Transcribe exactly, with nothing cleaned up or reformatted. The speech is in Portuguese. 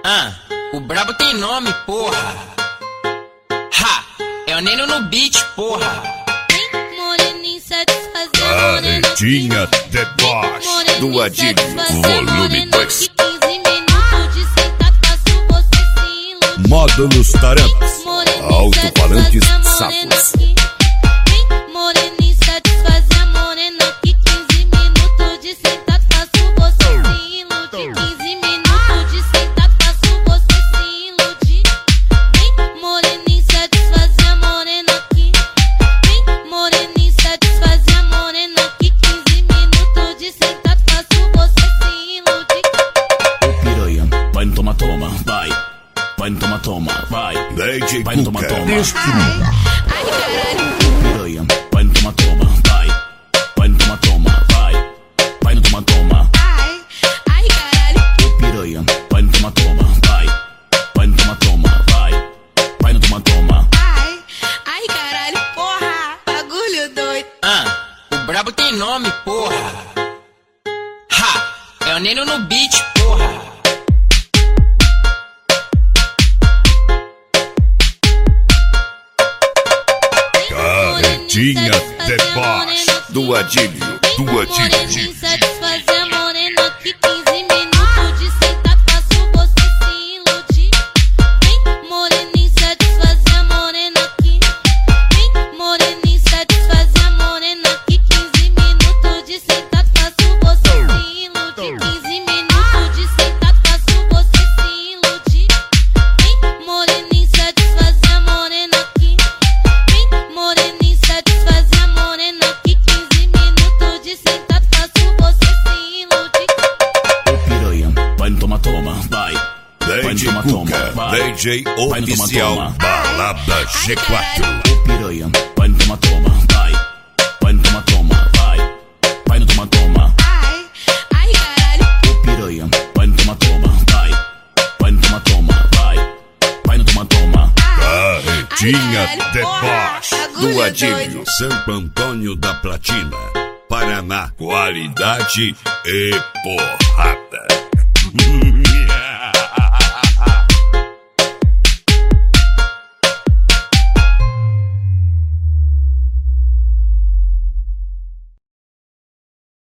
Ah, o brabo tem nome, porra. Ha, é o Neno no beat, porra. Moreninha satisfazer. Caretinha deboche do Adílio, volume dois. Módulos Tarantas, alto-falantes Sapos. Moreninha satisfazer a morena que quinze minutos de sentado faço você se iludir. quinze minutos de sentado faço você se iludir. Vem, moreninha satisfazer a morena que. Vem, moreninha satisfazer a morena que quinze minutos de sentado faço você se iludir. Ô piranha, vai no toma toma, vai. Vai no toma toma, vai. D J Vai no toma Cuca, toma. este Ai caralho. Piranha, vai no toma toma, vai. Vai no toma toma, vai. Vai no toma toma. Ai, ai caralho. Ô piranha, vai no toma toma, vai. Vai no toma toma, vai. Vai no toma toma. Ai, ai caralho, porra, bagulho doido. Ah, o brabo tem nome, porra. Ha, é o Neno no beat, porra. Caretinha deboche do Adílio, do Adílio. Satisfazer a morena que quinze minutos de sentado faço você se iludir. Vem, moreninha satisfazer a morena que. Vem, moreninha satisfazer a morena que quinze minutos de sentado faço você se iludir. quinze minutos de sentado faço você se iludir. Vem, moreninha satisfazer a morena que. Vem, moreninha satisfazer a morena que quinze minutos de sentado faço você se iludir. Ô piranha, vai no toma toma, vai. Vai D no J toma toma, Cuca, vai. D J Vai no toma oficial, toma. balada G quatro. Ô piranha, vai no toma toma, vai. Vai no toma toma, vai. Vai no toma toma. Ai, ai caralho. Ô piranha, vai no toma toma, vai. Vai no toma toma, vai. Vai no toma toma. Caretinha Ai, caralho, deboche porra, do bagulho Adílio, doido. Santo Antônio da Platina, Paraná, qualidade e porrada.